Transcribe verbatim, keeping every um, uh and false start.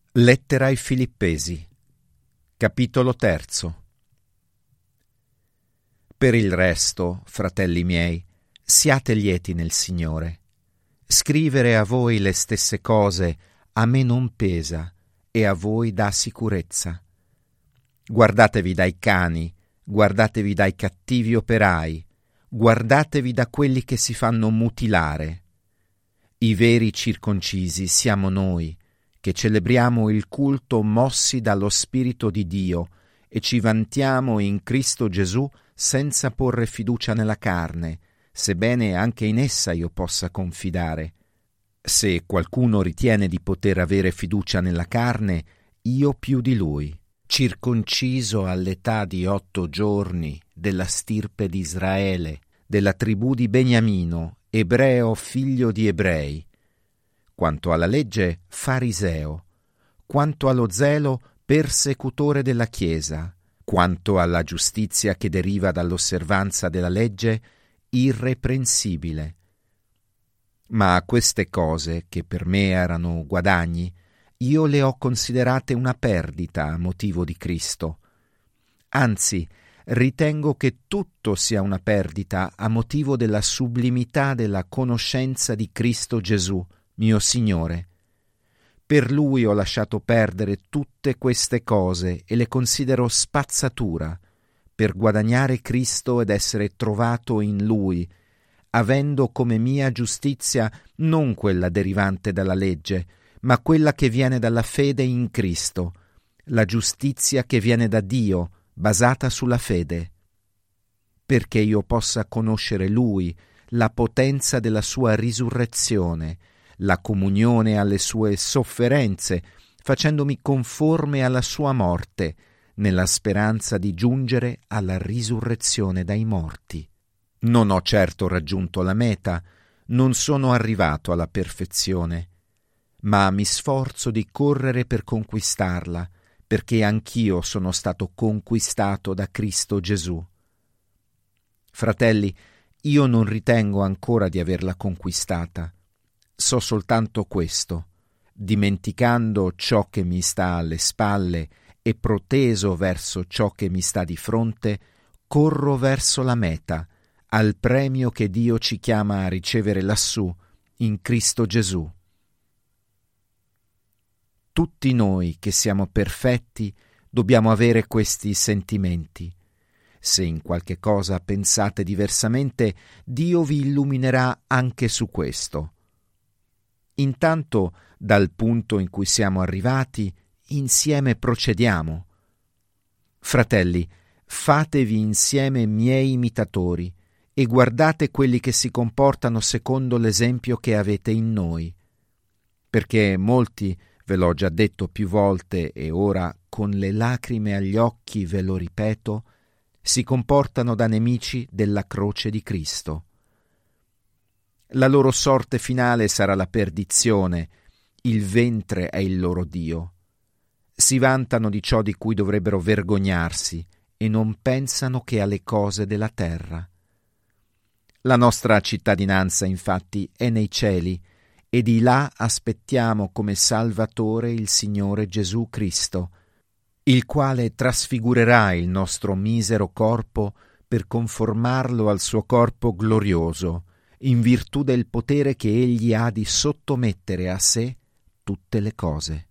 Lettera ai Filippesi, capitolo terzo. Per il resto, fratelli miei, siate lieti nel Signore. Scrivere a voi le stesse cose a me non pesa e a voi dà sicurezza. Guardatevi dai cani, guardatevi dai cattivi operai, guardatevi da quelli che si fanno mutilare. I veri circoncisi siamo noi, che celebriamo il culto mossi dallo Spirito di Dio e ci vantiamo in Cristo Gesù senza porre fiducia nella carne, sebbene anche in essa io possa confidare. Se qualcuno ritiene di poter avere fiducia nella carne, io più di lui, circonciso all'età di otto giorni, della stirpe di Israele, della tribù di Beniamino, ebreo figlio di ebrei, quanto alla legge fariseo, quanto allo zelo persecutore della Chiesa, quanto alla giustizia che deriva dall'osservanza della legge irreprensibile. Ma queste cose, che per me erano guadagni, io le ho considerate una perdita a motivo di Cristo. Anzi, ritengo che tutto sia una perdita a motivo della sublimità della conoscenza di Cristo Gesù, mio Signore. Per Lui ho lasciato perdere tutte queste cose e le considero spazzatura, per guadagnare Cristo ed essere trovato in Lui, avendo come mia giustizia non quella derivante dalla legge, ma quella che viene dalla fede in Cristo, la giustizia che viene da Dio, basata sulla fede, perché io possa conoscere Lui, la potenza della sua risurrezione, la comunione alle sue sofferenze, facendomi conforme alla sua morte, nella speranza di giungere alla risurrezione dai morti. Non ho certo raggiunto la meta, non sono arrivato alla perfezione, ma mi sforzo di correre per conquistarla, perché anch'io sono stato conquistato da Cristo Gesù. Fratelli, io non ritengo ancora di averla conquistata. So soltanto questo, dimenticando ciò che mi sta alle spalle e proteso verso ciò che mi sta di fronte, corro verso la meta, al premio che Dio ci chiama a ricevere lassù, in Cristo Gesù. Tutti noi che siamo perfetti dobbiamo avere questi sentimenti. Se in qualche cosa pensate diversamente, Dio vi illuminerà anche su questo. Intanto, dal punto in cui siamo arrivati, insieme procediamo. Fratelli, fatevi insieme miei imitatori e guardate quelli che si comportano secondo l'esempio che avete in noi. Perché molti, ve l'ho già detto più volte e ora con le lacrime agli occhi ve lo ripeto, si comportano da nemici della croce di Cristo. La loro sorte finale sarà la perdizione, il ventre è il loro Dio. Si vantano di ciò di cui dovrebbero vergognarsi e non pensano che alle cose della terra. La nostra cittadinanza, infatti, è nei cieli, e di là aspettiamo come Salvatore il Signore Gesù Cristo, il quale trasfigurerà il nostro misero corpo per conformarlo al suo corpo glorioso, in virtù del potere che egli ha di sottomettere a sé tutte le cose.